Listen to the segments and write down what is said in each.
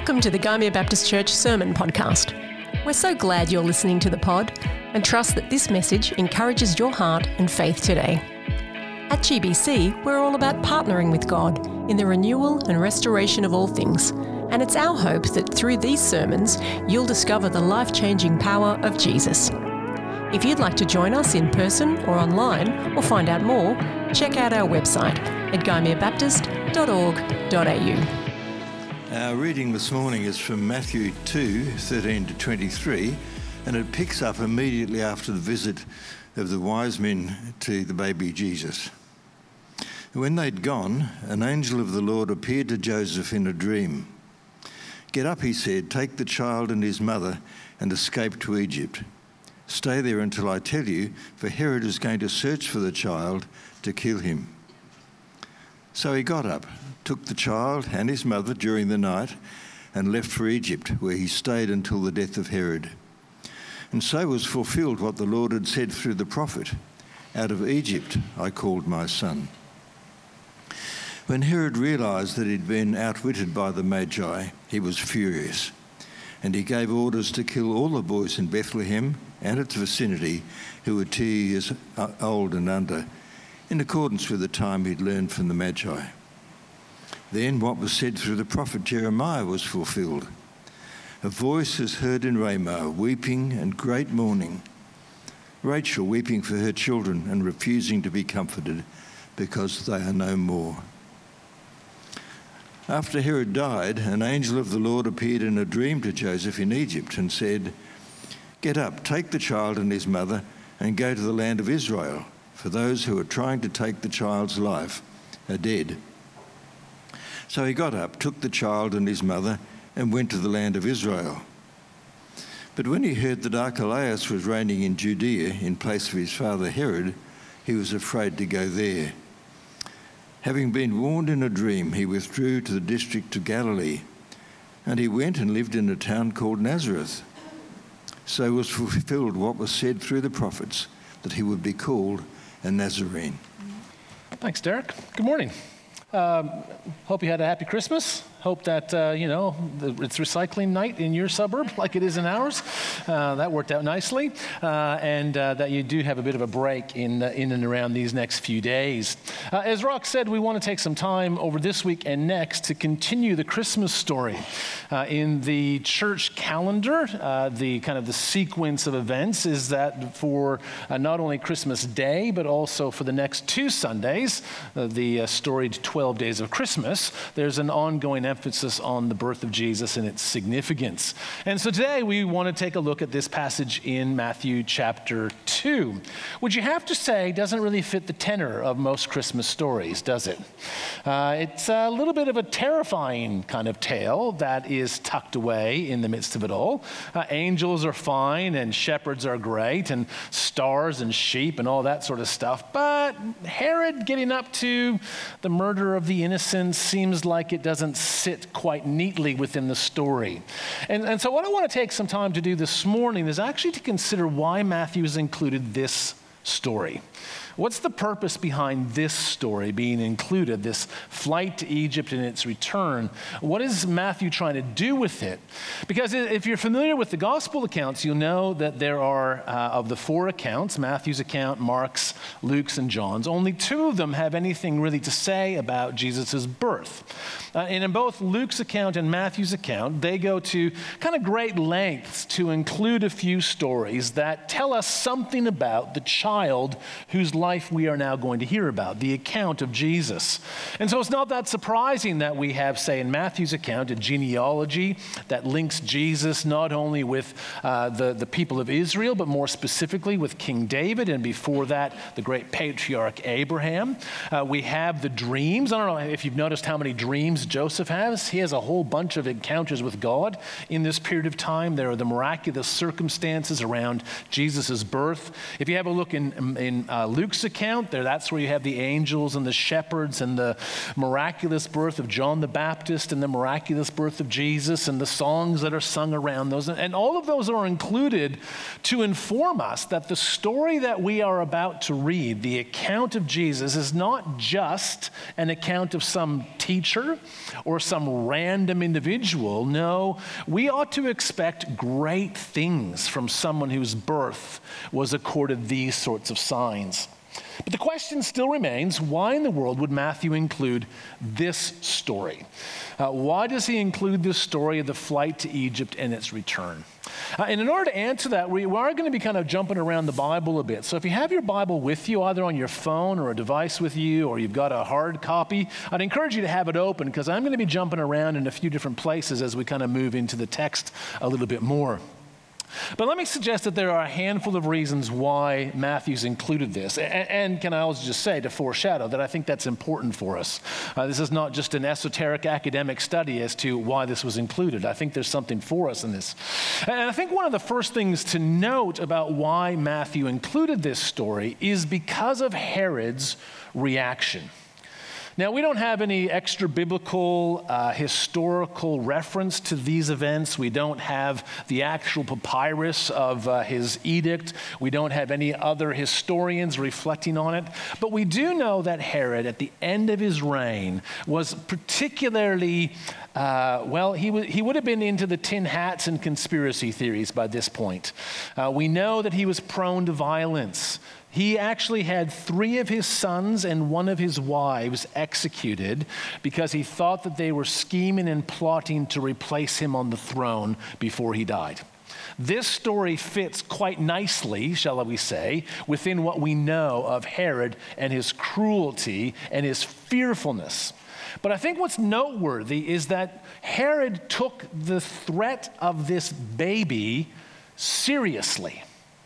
Welcome to the Gymea Baptist Church Sermon Podcast. We're so glad you're listening to the pod and trust that this message encourages your heart and faith today. At GBC, we're all about partnering with God in the renewal and restoration of all things, and it's our hope that through these sermons, you'll discover the life-changing power of Jesus. If you'd like to join us in person or online or find out more, check out our website at gymeabaptist.org.au. Our reading this morning is from Matthew 2, 13 to 23, and it picks up immediately after the visit of the wise men to the baby Jesus. When they'd gone, an angel of the Lord appeared to Joseph in a dream. "Get up," he said, "take the child and his mother and escape to Egypt. Stay there until I tell you, for Herod is going to search for the child to kill him." So he got up, took the child and his mother during the night, and left for Egypt, where he stayed until the death of Herod. And so was fulfilled what the Lord had said through the prophet, "Out of Egypt I called my son." When Herod realised that he'd been outwitted by the Magi, he was furious, and he gave orders to kill all the boys in Bethlehem and its vicinity who were 2 years old and under, in accordance with the time he'd learned from the Magi. Then what was said through the prophet Jeremiah was fulfilled. "A voice is heard in Ramah, weeping and great mourning, Rachel weeping for her children and refusing to be comforted because they are no more." After Herod died, an angel of the Lord appeared in a dream to Joseph in Egypt and said, "Get up, take the child and his mother and go to the land of Israel, for those who are trying to take the child's life are dead." So he got up, took the child and his mother, and went to the land of Israel. But when he heard that Archelaus was reigning in Judea in place of his father Herod, he was afraid to go there. Having been warned in a dream, he withdrew to the district of Galilee, and he went and lived in a town called Nazareth. So was fulfilled what was said through the prophets, that he would be called a Nazarene. Thanks, Derek. Good morning. Hope you had a happy Christmas. Hope that, it's recycling night in your suburb like it is in ours. That worked out nicely. And that you do have a bit of a break in and around these next few days. As Rock said, we want to take some time over this week and next to continue the Christmas story. In the church calendar, the sequence of events is that for not only Christmas Day, but also for the next 2 Sundays, the storied 12 days of Christmas, there's an ongoing emphasis on the birth of Jesus and its significance. And so today we want to take a look at this passage in Matthew chapter 2, which you have to say doesn't really fit the tenor of most Christmas stories, does it? It's a little bit of a terrifying kind of tale that is tucked away in the midst of it all. Angels are fine and shepherds are great and stars and sheep and all that sort of stuff, but Herod getting up to the murder of the innocent seems like it doesn't sit quite neatly within the story. And so what I want to take some time to do this morning is actually to consider why Matthew has included this story. What's the purpose behind this story being included, this flight to Egypt and its return? What is Matthew trying to do with it? Because if you're familiar with the gospel accounts, you'll know that there are, of the 4 accounts, Matthew's account, Mark's, Luke's, and John's, only 2 of them have anything really to say about Jesus' birth. And in both Luke's account and Matthew's account, they go to kind of great lengths to include a few stories that tell us something about the child whose life we are now going to hear about, the account of Jesus. And so it's not that surprising that we have, say, in Matthew's account, a genealogy that links Jesus not only with the people of Israel, but more specifically with King David, and before that, the great patriarch Abraham. We have the dreams. I don't know if you've noticed how many dreams Joseph has. He has a whole bunch of encounters with God in this period of time. There are the miraculous circumstances around Jesus' birth. If you have a look in Luke's Luke's account, that's where you have the angels and the shepherds and the miraculous birth of John the Baptist and the miraculous birth of Jesus and the songs that are sung around those. And all of those are included to inform us that the story that we are about to read, the account of Jesus, is not just an account of some teacher or some random individual. No, we ought to expect great things from someone whose birth was accorded these sorts of signs. But the question still remains, why in the world would Matthew include this story? Why does he include this story of the flight to Egypt and its return? And in order to answer that, we are going to be kind of jumping around the Bible a bit. So if you have your Bible with you, either on your phone or a device with you, or you've got a hard copy, I'd encourage you to have it open, because I'm going to be jumping around in a few different places as we kind of move into the text a little bit more. But let me suggest that there are a handful of reasons why Matthew's included this. And can I also just say, to foreshadow, that I think that's important for us. This is not just an esoteric academic study as to why this was included. I think there's something for us in this. And I think one of the first things to note about why Matthew included this story is because of Herod's reaction. Now, we don't have any extra biblical, historical reference to these events. We don't have the actual papyrus of his edict. We don't have any other historians reflecting on it. But we do know that Herod, at the end of his reign, was particularly, he would have been into the tin hats and conspiracy theories by this point. We know that he was prone to violence. He actually had 3 of his sons and 1 of his wives executed because he thought that they were scheming and plotting to replace him on the throne before he died. This story fits quite nicely, shall we say, within what we know of Herod and his cruelty and his fearfulness. But I think what's noteworthy is that Herod took the threat of this baby seriously.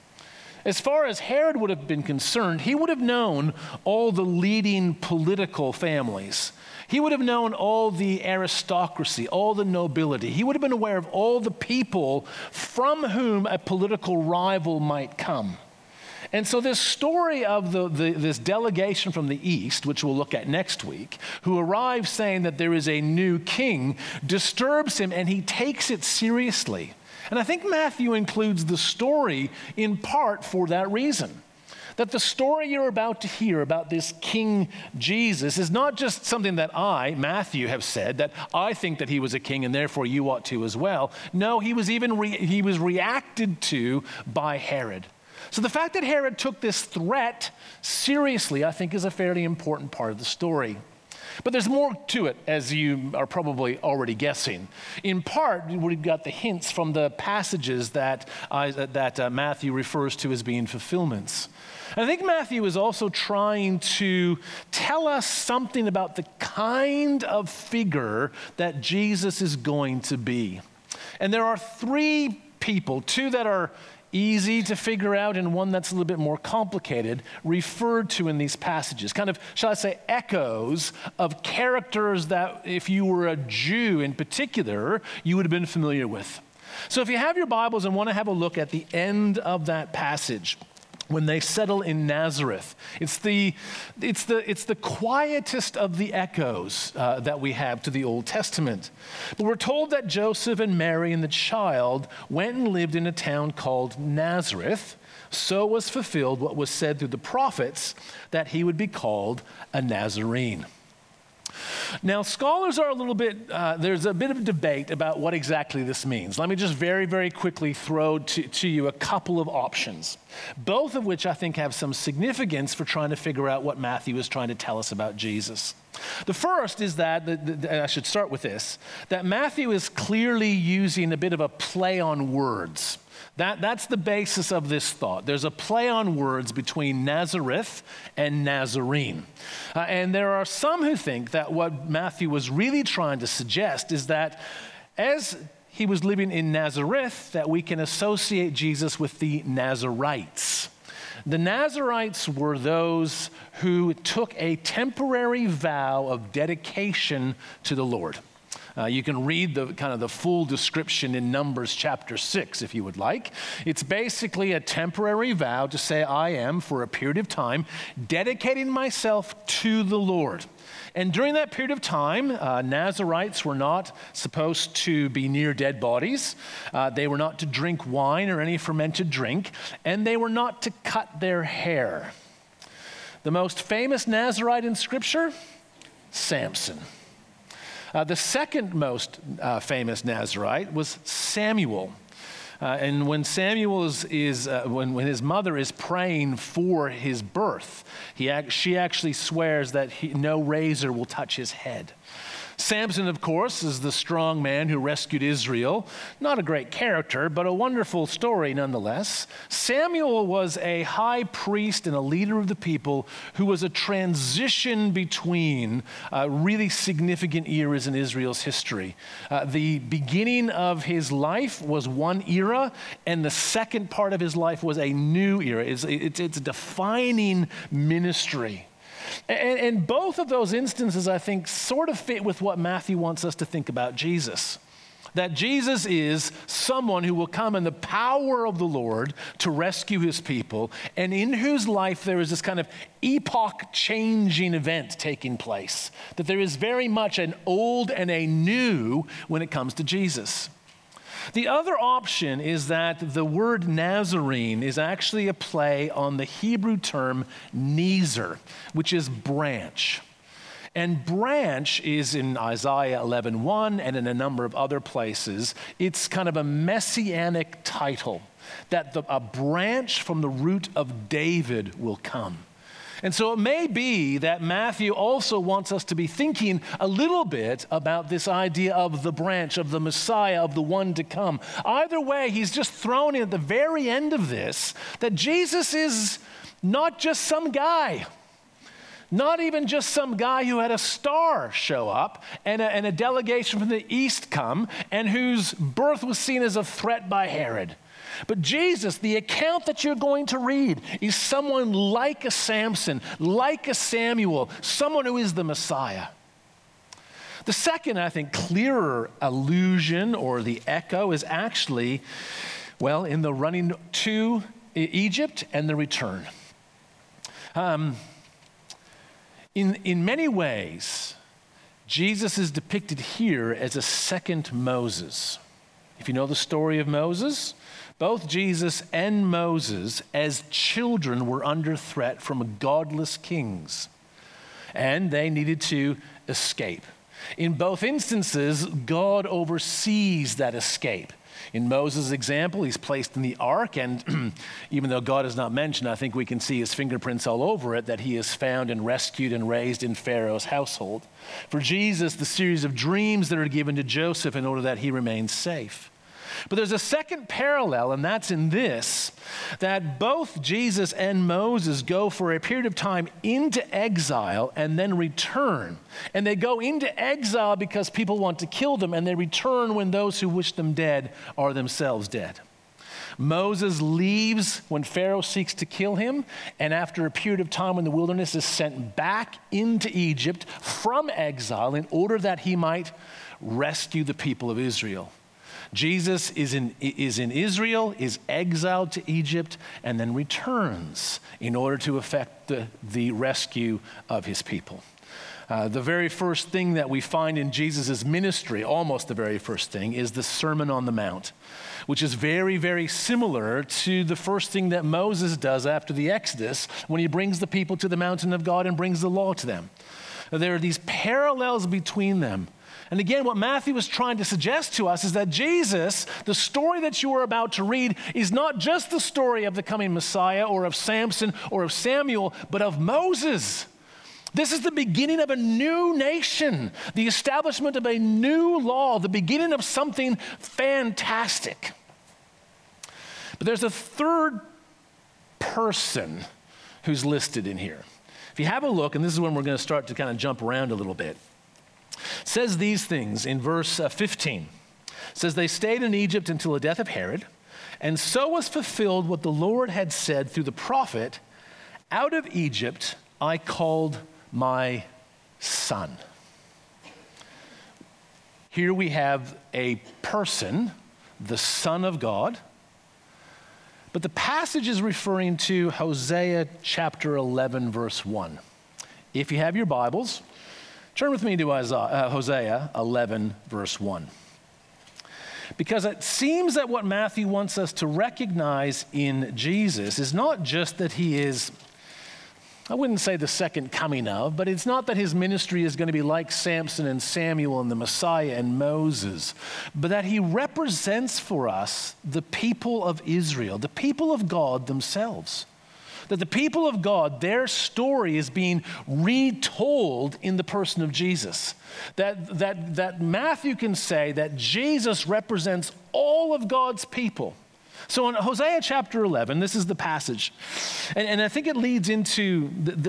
As far as Herod would have been concerned, he would have known all the leading political families. He would have known all the aristocracy, all the nobility. He would have been aware of all the people from whom a political rival might come. And so this story of this delegation from the east, which we'll look at next week, who arrives saying that there is a new king, disturbs him, and he takes it seriously. And I think Matthew includes the story in part for that reason. That the story you're about to hear about this King Jesus is not just something that I, Matthew, have said, that I think that he was a king and therefore you ought to as well. No, he was reacted to by Herod. So the fact that Herod took this threat seriously, I think, is a fairly important part of the story. But there's more to it, as you are probably already guessing. In part, we've got the hints from the passages that Matthew refers to as being fulfillments. And I think Matthew is also trying to tell us something about the kind of figure that Jesus is going to be. And there are 3 people, 2 that are easy to figure out and 1 that's a little bit more complicated, referred to in these passages. Kind of, shall I say, echoes of characters that if you were a Jew in particular, you would have been familiar with. So if you have your Bibles and want to have a look at the end of that passage, when they settle in Nazareth, it's the quietest of the echoes that we have to the Old Testament. But we're told that Joseph and Mary and the child went and lived in a town called Nazareth. So was fulfilled what was said through the prophets, that he would be called a Nazarene. Now, scholars are there's a bit of debate about what exactly this means. Let me just very, very quickly throw to you a couple of options, both of which I think have some significance for trying to figure out what Matthew is trying to tell us about Jesus. The first is that, I should start with this, that Matthew is clearly using a bit of a play on words. That's the basis of this thought. There's a play on words between Nazareth and Nazarene. And there are some who think that what Matthew was really trying to suggest is that as he was living in Nazareth, that we can associate Jesus with the Nazarites. The Nazarites were those who took a temporary vow of dedication to the Lord. You can read the full description in Numbers chapter 6 if you would like. It's basically a temporary vow to say, I am, for a period of time, dedicating myself to the Lord. And during that period of time, Nazarites were not supposed to be near dead bodies. They were not to drink wine or any fermented drink, and they were not to cut their hair. The most famous Nazarite in Scripture, Samson. The second most famous Nazarite was Samuel. And when Samuel when his mother is praying for his birth, she actually swears that no razor will touch his head. Samson, of course, is the strong man who rescued Israel. Not a great character, but a wonderful story nonetheless. Samuel was a high priest and a leader of the people who was a transition between really significant eras in Israel's history. The beginning of his life was one era, and the second part of his life was a new era. It's a defining ministry. And both of those instances, I think, sort of fit with what Matthew wants us to think about Jesus. That Jesus is someone who will come in the power of the Lord to rescue his people, and in whose life there is this kind of epoch-changing event taking place. That there is very much an old and a new when it comes to Jesus. The other option is that the word Nazarene is actually a play on the Hebrew term nezer, which is branch. And branch is in Isaiah 11:1 and in a number of other places. It's kind of a messianic title, that a branch from the root of David will come. And so it may be that Matthew also wants us to be thinking a little bit about this idea of the branch, of the Messiah, of the one to come. Either way, he's just thrown in at the very end of this that Jesus is not just some guy, not even just some guy who had a star show up and a delegation from the east come and whose birth was seen as a threat by Herod. But Jesus, the account that you're going to read, is someone like a Samson, like a Samuel, someone who is the Messiah. The second, I think, clearer allusion or the echo is actually, in the running to Egypt and the return. In many ways, Jesus is depicted here as a second Moses. If you know the story of Moses, both Jesus and Moses, as children, were under threat from godless kings, and they needed to escape. In both instances, God oversees that escape. In Moses' example, he's placed in the ark, and even though God is not mentioned, I think we can see his fingerprints all over it, that he is found and rescued and raised in Pharaoh's household. For Jesus, the series of dreams that are given to Joseph in order that he remains safe. But there's a second parallel, and that's in this, that both Jesus and Moses go for a period of time into exile and then return. And they go into exile because people want to kill them, and they return when those who wish them dead are themselves dead. Moses leaves when Pharaoh seeks to kill him, and after a period of time in the wilderness is sent back into Egypt from exile in order that he might rescue the people of Israel. Jesus is in Israel, is exiled to Egypt, and then returns in order to effect the rescue of his people. The very first thing that we find in Jesus' ministry, almost the very first thing, is the Sermon on the Mount, which is very, very similar to the first thing that Moses does after the Exodus when he brings the people to the mountain of God and brings the law to them. There are these parallels between them. And again, what Matthew is trying to suggest to us is that Jesus, the story that you are about to read, is not just the story of the coming Messiah or of Samson or of Samuel, but of Moses. This is the beginning of a new nation, the establishment of a new law, the beginning of something fantastic. But there's a third person who's listed in here. If you have a look, and this is when we're going to start to kind of jump around a little bit. It says these things in verse 15. It says, they stayed in Egypt until the death of Herod, and so was fulfilled what the Lord had said through the prophet, out of Egypt I called my son. Here we have a person, the Son of God, but the passage is referring to Hosea chapter 11, verse 1. If you have your Bibles, turn with me to Hosea 11, verse 1. Because it seems that what Matthew wants us to recognize in Jesus is not just that he is, I wouldn't say the second coming of, but it's not that his ministry is going to be like Samson and Samuel and the Messiah and Moses, but that he represents for us the people of Israel, the people of God themselves. That the people of God, their story is being retold in the person of Jesus. That Matthew can say that Jesus represents all of God's people. So in Hosea chapter 11, this is the passage. And I think it leads into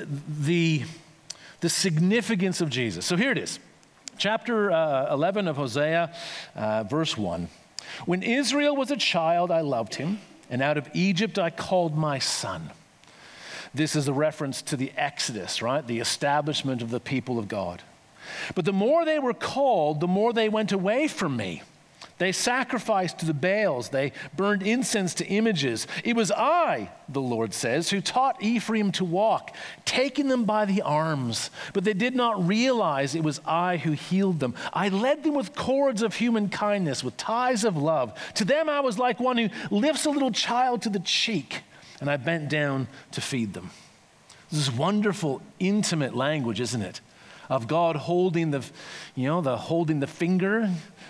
the significance of Jesus. So here it is. Chapter 11 of Hosea, verse 1. When Israel was a child, I loved him, and out of Egypt I called my son. This is a reference to the Exodus, right? The establishment of the people of God. But the more they were called, the more they went away from me. They sacrificed to the Baals. They burned incense to images. It was I, the Lord says, who taught Ephraim to walk, taking them by the arms. But they did not realize it was I who healed them. I led them with cords of human kindness, with ties of love. To them I was like one who lifts a little child to the cheek, and I bent down to feed them. This is wonderful, intimate language, isn't it? Of God holding holding the finger,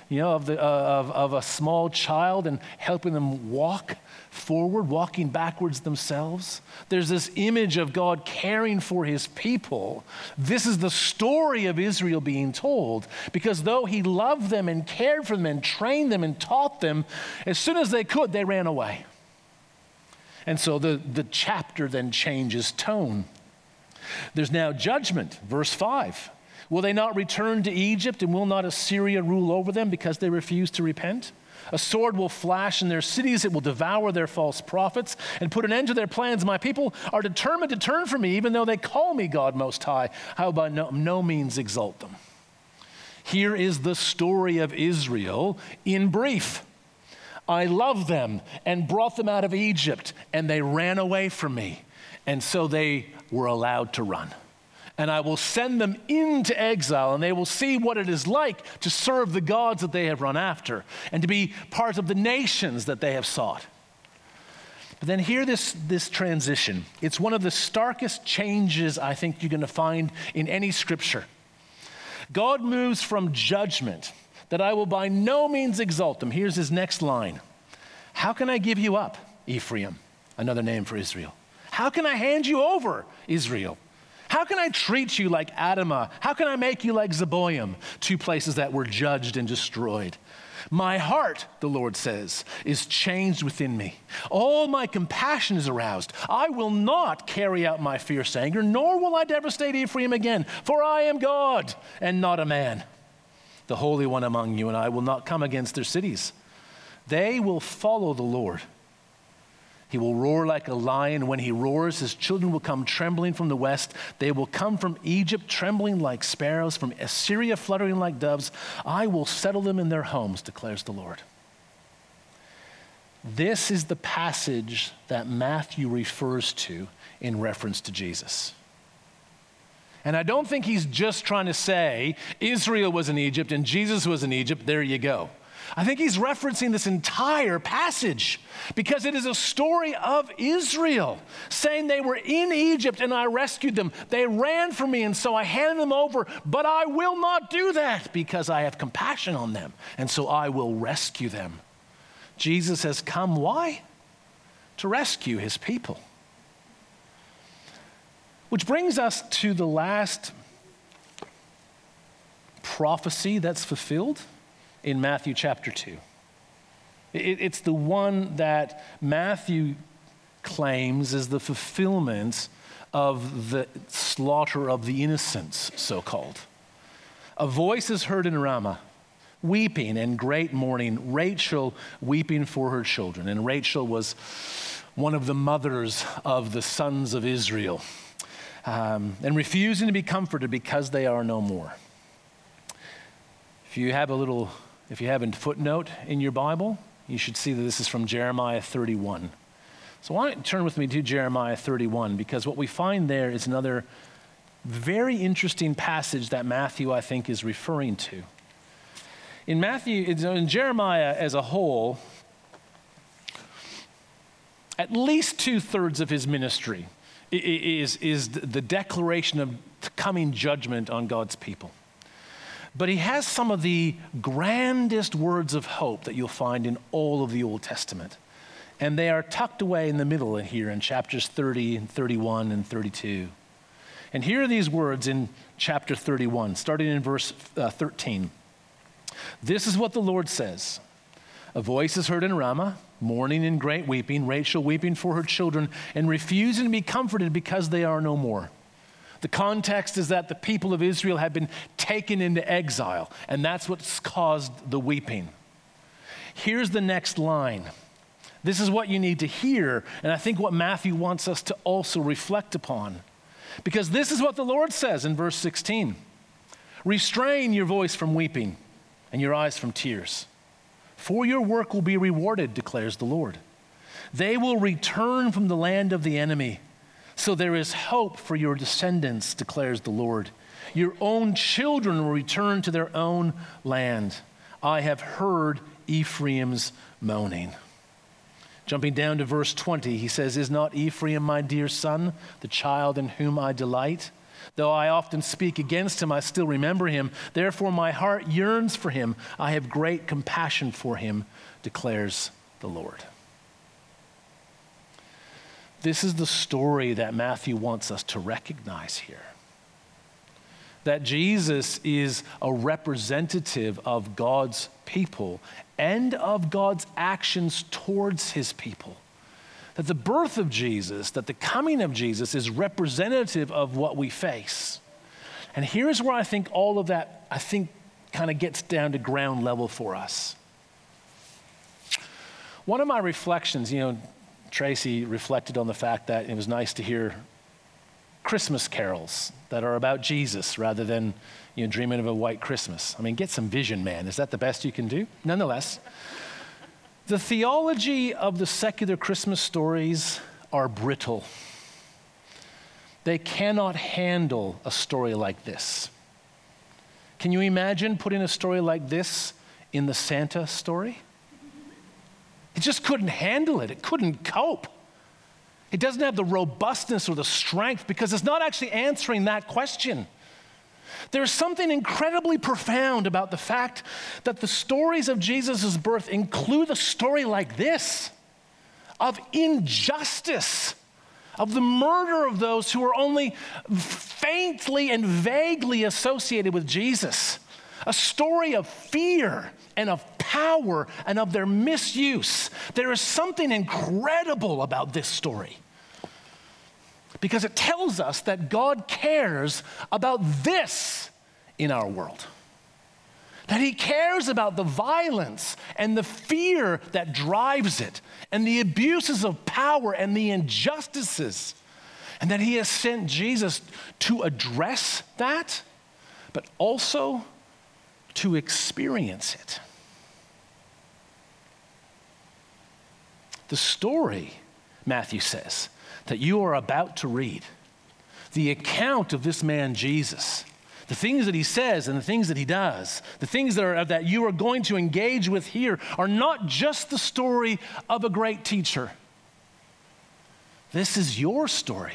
of a small child and helping them walk forward, walking backwards themselves. There's this image of God caring for his people. This is the story of Israel being told, because though he loved them and cared for them and trained them and taught them, as soon as they could, they ran away. And so the chapter then changes tone. There's now judgment, verse 5. Will they not return to Egypt, and will not Assyria rule over them because they refuse to repent? A sword will flash in their cities, it will devour their false prophets and put an end to their plans. My people are determined to turn from me, even though they call me God Most High. I will by no means exalt them. Here is the story of Israel in brief. I loved them and brought them out of Egypt, and they ran away from me. And so they were allowed to run. And I will send them into exile, and they will see what it is like to serve the gods that they have run after and to be part of the nations that they have sought. But then hear this transition. It's one of the starkest changes I think you're going to find in any scripture. God moves from judgment, that I will by no means exalt them. Here's his next line. How can I give you up, Ephraim? Another name for Israel. How can I hand you over, Israel? How can I treat you like Adamah? How can I make you like Zeboim? Two places that were judged and destroyed. My heart, the Lord says, is changed within me. All my compassion is aroused. I will not carry out my fierce anger, nor will I devastate Ephraim again, for I am God and not a man, the Holy One among you, and I will not come against their cities. They will follow the Lord. He will roar like a lion. When he roars, his children will come trembling from the west. They will come from Egypt trembling like sparrows, from Assyria fluttering like doves. I will settle them in their homes, declares the Lord. This is the passage that Matthew refers to in reference to Jesus. And I don't think he's just trying to say Israel was in Egypt and Jesus was in Egypt, there you go. I think he's referencing this entire passage because it is a story of Israel saying they were in Egypt and I rescued them. They ran from me and so I handed them over, but I will not do that because I have compassion on them and so I will rescue them. Jesus has come, why? To rescue his people. Which brings us to the last prophecy that's fulfilled in Matthew chapter 2. It's the one that Matthew claims is the fulfillment of the slaughter of the innocents, so-called. A voice is heard in Ramah, weeping and great mourning, Rachel weeping for her children. And Rachel was one of the mothers of the sons of Israel, and refusing to be comforted because they are no more. If you have a footnote in your Bible, you should see that this is from Jeremiah 31. So why don't you turn with me to Jeremiah 31, because what we find there is another very interesting passage that Matthew, I think, is referring to. In Jeremiah as a whole, at least 2/3 of his ministry is the declaration of coming judgment on God's people. But he has some of the grandest words of hope that you'll find in all of the Old Testament. And they are tucked away in the middle here in chapters 30 and 31 and 32. And here are these words in chapter 31, starting in verse 13. This is what the Lord says. A voice is heard in Ramah, mourning and great weeping, Rachel weeping for her children and refusing to be comforted because they are no more. The context is that the people of Israel have been taken into exile, and that's what's caused the weeping. Here's the next line. This is what you need to hear, and I think what Matthew wants us to also reflect upon. Because this is what the Lord says in verse 16. Restrain your voice from weeping and your eyes from tears, for your work will be rewarded, declares the Lord. They will return from the land of the enemy. So there is hope for your descendants, declares the Lord. Your own children will return to their own land. I have heard Ephraim's moaning. Jumping down to verse 20, he says, Is not Ephraim my dear son, the child in whom I delight? Though I often speak against him, I still remember him. Therefore my heart yearns for him. I have great compassion for him, declares the Lord. This is the story that Matthew wants us to recognize here. That Jesus is a representative of God's people and of God's actions towards his people. That the birth of Jesus, that the coming of Jesus is representative of what we face. And here's where I think all of that, kind of gets down to ground level for us. One of my reflections, Tracy reflected on the fact that it was nice to hear Christmas carols that are about Jesus rather than, dreaming of a white Christmas. I mean, get some vision, man. Is that the best you can do? Nonetheless, the theology of the secular Christmas stories are brittle. They cannot handle a story like this. Can you imagine putting a story like this in the Santa story? It just couldn't handle it. It couldn't cope. It doesn't have the robustness or the strength because it's not actually answering that question. There's something incredibly profound about the fact that the stories of Jesus' birth include a story like this of injustice, of the murder of those who are only faintly and vaguely associated with Jesus. A story of fear and of power and of their misuse. There is something incredible about this story because it tells us that God cares about this in our world. That he cares about the violence and the fear that drives it and the abuses of power and the injustices. And that he has sent Jesus to address that, but also to experience it. The story, Matthew says, that you are about to read, the account of this man Jesus, the things that he says and the things that he does, the things that you are going to engage with here are not just the story of a great teacher. This is your story.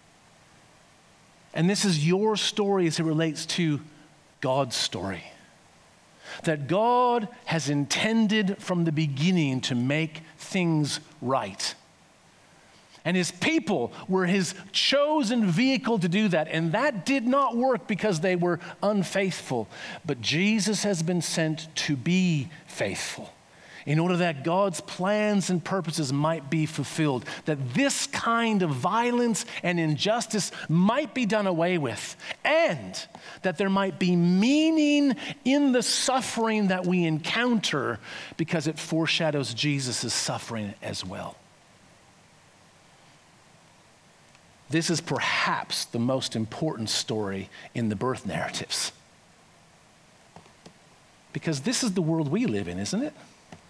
And this is your story as it relates to God's story. That God has intended from the beginning to make things right. And his people were his chosen vehicle to do that. And that did not work because they were unfaithful. But Jesus has been sent to be faithful in order that God's plans and purposes might be fulfilled. That this kind of violence and injustice might be done away with. And that there might be meaning in the suffering that we encounter because it foreshadows Jesus' suffering as well. This is perhaps the most important story in the birth narratives. Because this is the world we live in, isn't it?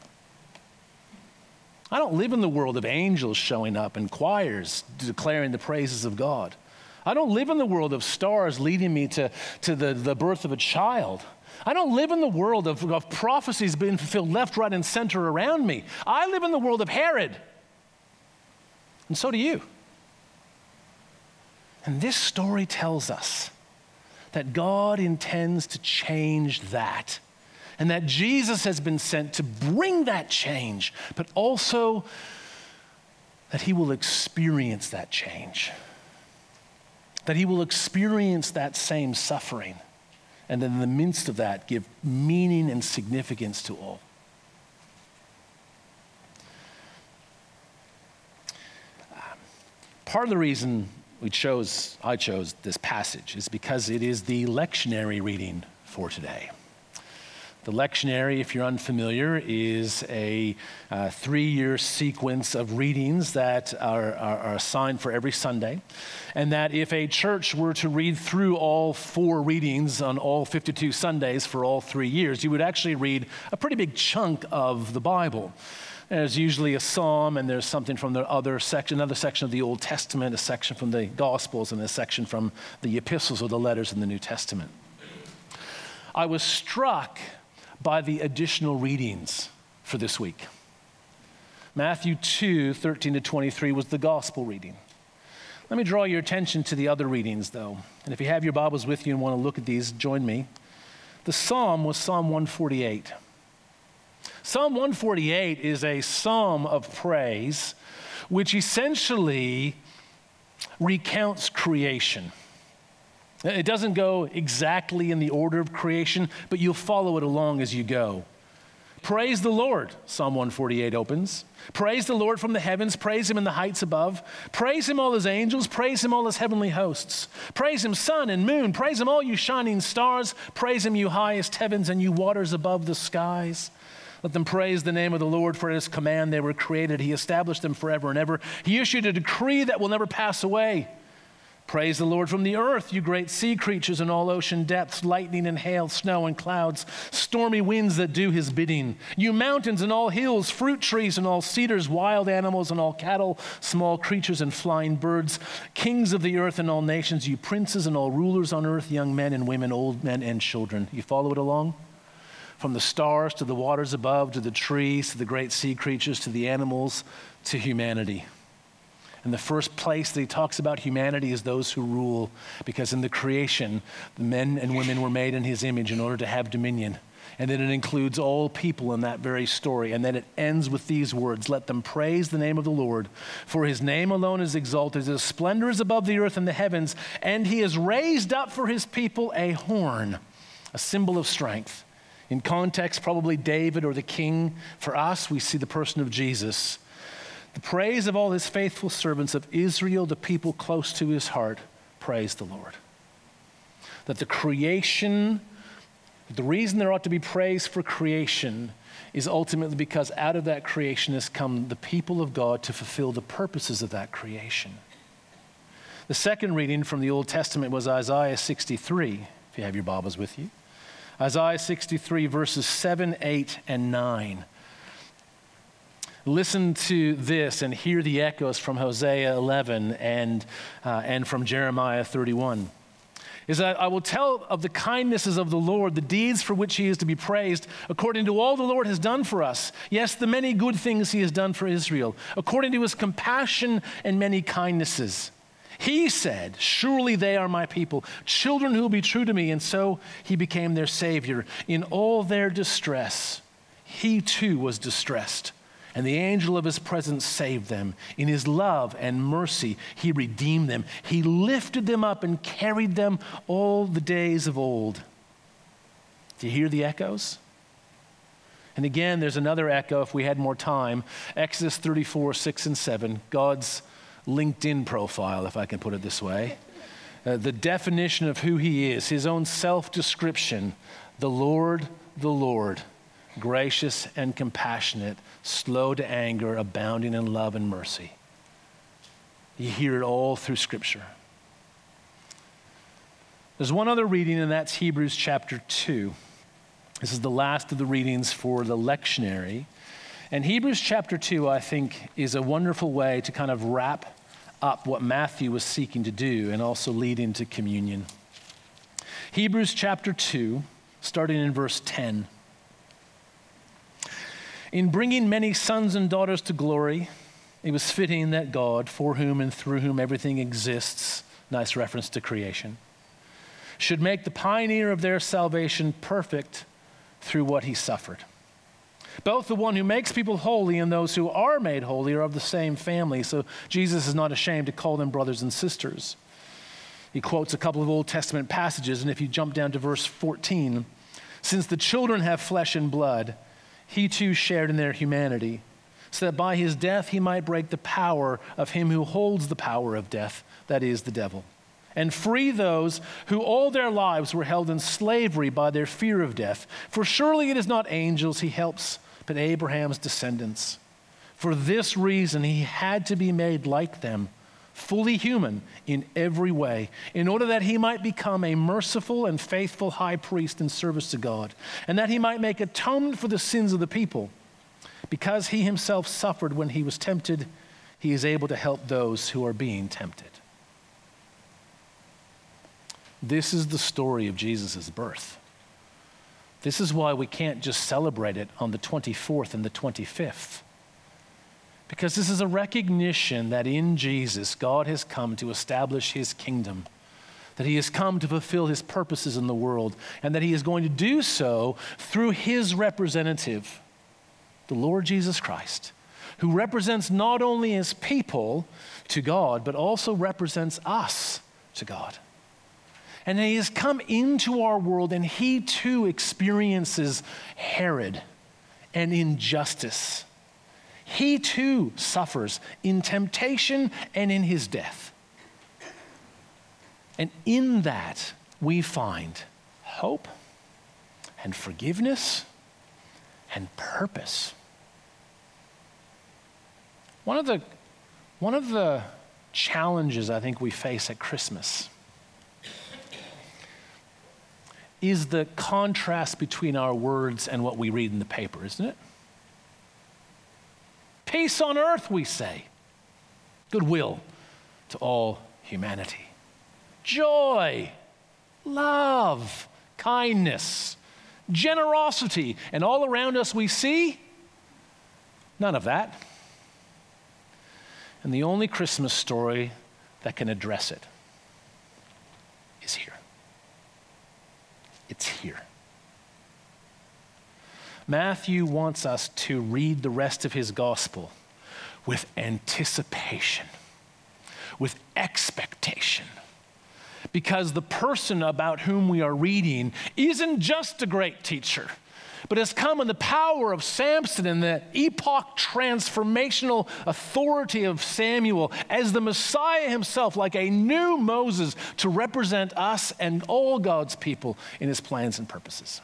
I don't live in the world of angels showing up and choirs declaring the praises of God. I don't live in the world of stars leading me to the birth of a child. I don't live in the world of prophecies being fulfilled left, right, and center around me. I live in the world of Herod. And so do you. And this story tells us that God intends to change that, and that Jesus has been sent to bring that change, but also that he will experience that change, that he will experience that same suffering, and in the midst of that, give meaning and significance to all. Part of the reason I chose this passage is because it is the lectionary reading for today. The lectionary, if you're unfamiliar, is a 3-year sequence of readings that are assigned for every Sunday. And that if a church were to read through all 4 readings on all 52 Sundays for all 3 years, you would actually read a pretty big chunk of the Bible. There's usually a psalm, and there's something from the another section of the Old Testament, a section from the Gospels, and a section from the epistles or the letters in the New Testament. I was struck by the additional readings for this week. Matthew 2, 13 to 23 was the gospel reading. Let me draw your attention to the other readings, though. And if you have your Bibles with you and want to look at these, join me. The psalm was Psalm 148. Psalm 148 is a psalm of praise, which essentially recounts creation. It doesn't go exactly in the order of creation, but you'll follow it along as you go. Praise the Lord, Psalm 148 opens. Praise the Lord from the heavens, praise him in the heights above. Praise him all his angels, praise him all his heavenly hosts. Praise him sun and moon, praise him all you shining stars. Praise him you highest heavens and you waters above the skies. Let them praise the name of the Lord, for at his command they were created. He established them forever and ever. He issued a decree that will never pass away. Praise the Lord from the earth, you great sea creatures in all ocean depths, lightning and hail, snow and clouds, stormy winds that do his bidding. You mountains and all hills, fruit trees and all cedars, wild animals and all cattle, small creatures and flying birds, kings of the earth and all nations, you princes and all rulers on earth, young men and women, old men and children. You follow it along? From the stars to the waters above, to the trees, to the great sea creatures, to the animals, to humanity. And the first place that he talks about humanity is those who rule, because in the creation, the men and women were made in his image in order to have dominion. And then it includes all people in that very story. And then it ends with these words, let them praise the name of the Lord, for his name alone is exalted. His splendor is above the earth and the heavens, and he has raised up for his people a horn, a symbol of strength. In context, probably David or the king. For us, we see the person of Jesus. The praise of all his faithful servants of Israel, the people close to his heart, praise the Lord. That the reason there ought to be praise for creation is ultimately because out of that creation has come the people of God to fulfill the purposes of that creation. The second reading from the Old Testament was Isaiah 63, if you have your Bibles with you. Isaiah 63, verses 7, 8, and 9. Listen to this and hear the echoes from Hosea 11 and from Jeremiah 31. Is that I will tell of the kindnesses of the Lord, the deeds for which he is to be praised, according to all the Lord has done for us. Yes, the many good things he has done for Israel, according to his compassion and many kindnesses. He said, surely they are my people, children who will be true to me. And so he became their savior. In all their distress, he too was distressed. And the angel of his presence saved them. In his love and mercy, he redeemed them. He lifted them up and carried them all the days of old. Do you hear the echoes? And again, there's another echo if we had more time. Exodus 34, 6 and 7, God's LinkedIn profile, if I can put it this way. The definition of who he is, his own self-description, the Lord, gracious and compassionate, slow to anger, abounding in love and mercy. You hear it all through Scripture. There's one other reading, and that's Hebrews chapter 2. This is the last of the readings for the lectionary. And Hebrews chapter 2, I think, is a wonderful way to kind of wrap up what Matthew was seeking to do and also lead into communion. Hebrews chapter 2, starting in verse 10. In bringing many sons and daughters to glory, it was fitting that God, for whom and through whom everything exists, nice reference to creation, should make the pioneer of their salvation perfect through what he suffered. Both the one who makes people holy and those who are made holy are of the same family, so Jesus is not ashamed to call them brothers and sisters. He quotes a couple of Old Testament passages, and if you jump down to verse 14, since the children have flesh and blood, he too shared in their humanity, so that by his death he might break the power of him who holds the power of death, that is, the devil, and free those who all their lives were held in slavery by their fear of death. For surely it is not angels he helps, but Abraham's descendants. For this reason he had to be made like them, fully human in every way, in order that he might become a merciful and faithful high priest in service to God, and that he might make atonement for the sins of the people. Because he himself suffered when he was tempted, he is able to help those who are being tempted. This is the story of Jesus' birth. This is why we can't just celebrate it on the 24th and the 25th. Because this is a recognition that in Jesus, God has come to establish his kingdom, that he has come to fulfill his purposes in the world, and that he is going to do so through his representative, the Lord Jesus Christ, who represents not only his people to God, but also represents us to God. And he has come into our world, and he too experiences Herod and injustice. He too suffers in temptation and in his death. And in that, we find hope and forgiveness and purpose. One of the challenges I think we face at Christmas is the contrast between our words and what we read in the paper, isn't it? Peace on earth, we say. Goodwill to all humanity. Joy, love, kindness, generosity, and all around us we see none of that. And the only Christmas story that can address it is here. It's here. Matthew wants us to read the rest of his gospel with anticipation, with expectation, because the person about whom we are reading isn't just a great teacher, but has come in the power of Samson and the epoch transformational authority of Samuel as the Messiah himself, like a new Moses, to represent us and all God's people in his plans and purposes.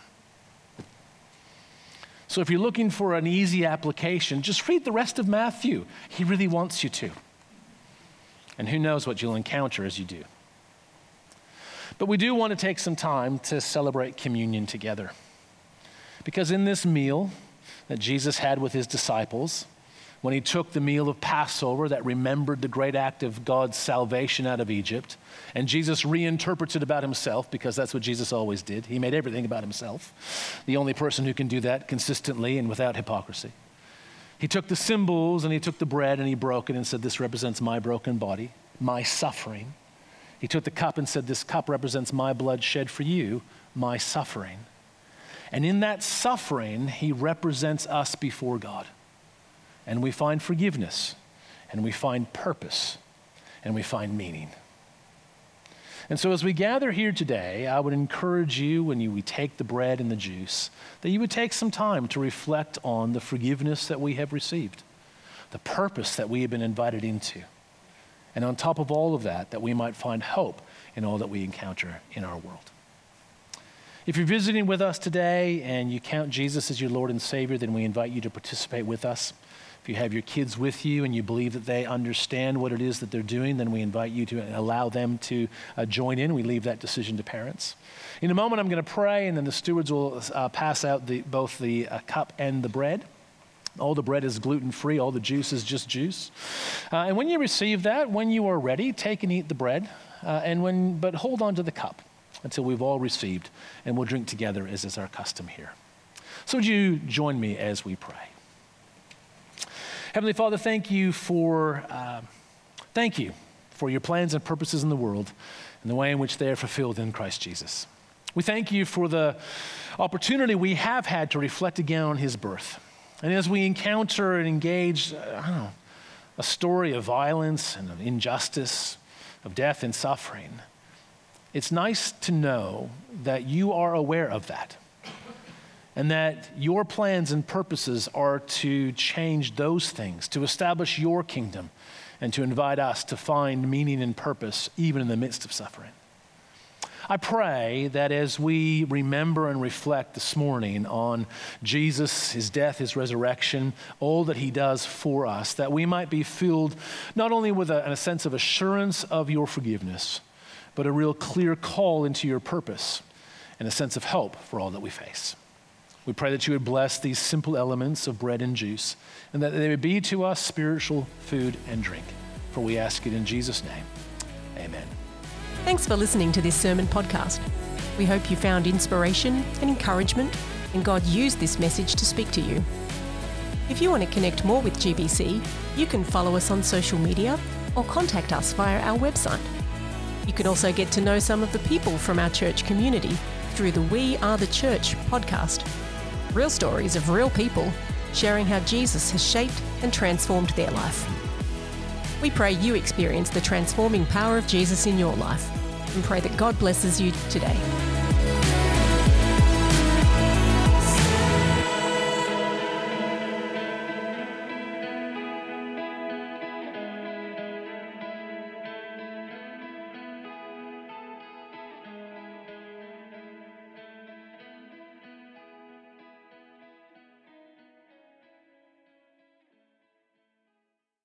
So if you're looking for an easy application, just read the rest of Matthew. He really wants you to. And who knows what you'll encounter as you do. But we do want to take some time to celebrate communion together. Because in this meal that Jesus had with his disciples, when he took the meal of Passover that remembered the great act of God's salvation out of Egypt, and Jesus reinterprets it about himself, because that's what Jesus always did. He made everything about himself, the only person who can do that consistently and without hypocrisy. He took the symbols and he took the bread and he broke it and said, this represents my broken body, my suffering. He took the cup and said, this cup represents my blood shed for you, my suffering. And in that suffering, he represents us before God. And we find forgiveness, and we find purpose, and we find meaning. And so as we gather here today, I would encourage you, when we take the bread and the juice, that you would take some time to reflect on the forgiveness that we have received, the purpose that we have been invited into. And on top of all of that, that we might find hope in all that we encounter in our world. If you're visiting with us today and you count Jesus as your Lord and Savior, then we invite you to participate with us. If you have your kids with you and you believe that they understand what it is that they're doing, then we invite you to allow them to join in. We leave that decision to parents. In a moment, I'm going to pray, and then the stewards will pass out both the cup and the bread. All the bread is gluten-free. All the juice is just juice. And when you receive that, when you are ready, take and eat the bread, but hold on to the cup until we've all received, and we'll drink together as is our custom here. So would you join me as we pray? Heavenly Father, thank you for your plans and purposes in the world and the way in which they are fulfilled in Christ Jesus. We thank you for the opportunity we have had to reflect again on his birth. And as we encounter and engage, a story of violence and of injustice, of death and suffering, it's nice to know that you are aware of that and that your plans and purposes are to change those things, to establish your kingdom, and to invite us to find meaning and purpose even in the midst of suffering. I pray that as we remember and reflect this morning on Jesus, his death, his resurrection, all that he does for us, that we might be filled not only with a sense of assurance of your forgiveness, but a real clear call into your purpose and a sense of hope for all that we face. We pray that you would bless these simple elements of bread and juice, and that they would be to us spiritual food and drink. For we ask it in Jesus' name. Amen. Thanks for listening to this sermon podcast. We hope you found inspiration and encouragement, and God used this message to speak to you. If you want to connect more with GBC, you can follow us on social media or contact us via our website. You can also get to know some of the people from our church community through the We Are the Church podcast. Real stories of real people sharing how Jesus has shaped and transformed their life. We pray you experience the transforming power of Jesus in your life and pray that God blesses you today.